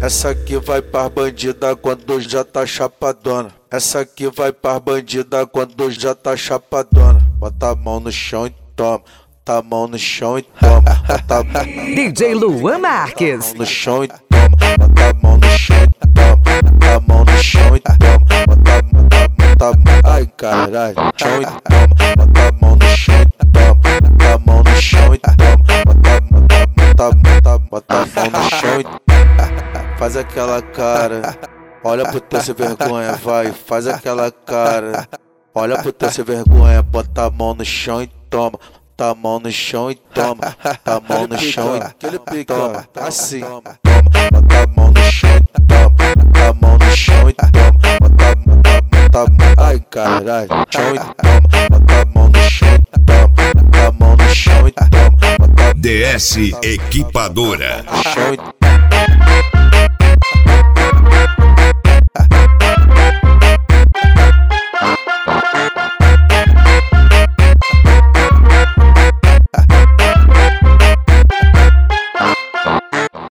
Essa aqui vai pras bandida quando já tá chapadona. Essa aqui vai pras bandida quando já tá chapadona. Bota a mão no chão e toma. Bota a mão no chão e toma. Bota a mão DJ Luan Marques. no chão e toma. Bota a mão no chão e toma. Bota a mão no chão e toma. Bota a mão, ai caralho, chão e toma. Bota a mão no chão e toma. Bota a mão no chão e toma. Bota a mão no chão e faz aquela cara. Olha pro teu sem vergonha, vai, faz aquela cara. Olha pro teu sem vergonha, bota a mão no chão e toma. Bota a mão no chão e toma. Bota a mão no chão e toma. Assim, toma. Bota a mão no chão e toma. Bota a mão no chão e toma. Bota a mão, ai caralho, chão e toma. Bota a mão no chão e toma. Bota a mão no chão e toma. DS Equipadora. Chão e